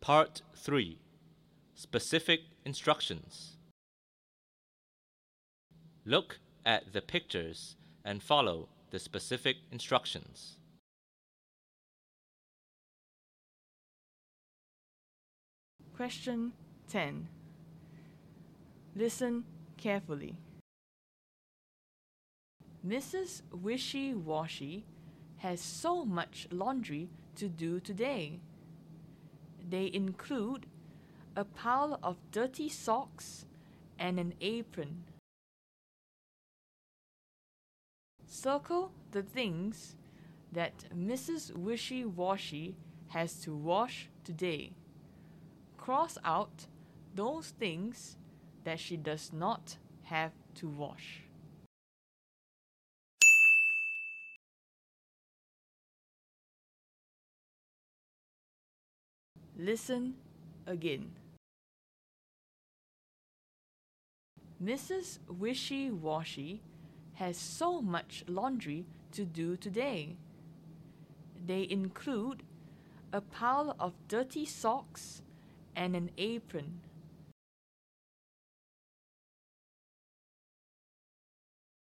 Part 3. Specific Instructions. Look at the pictures and follow the specific instructions. Question 10. Listen carefully. Mrs. Wishy-Washy has so much laundry to do today. They include a pile of dirty socks and an apron. Circle the things that Mrs. Wishy-Washy has to wash today. Cross out those things that she does not have to wash. Listen again. Mrs. Wishy-Washy has so much laundry to do today. They include a pile of dirty socks and an apron.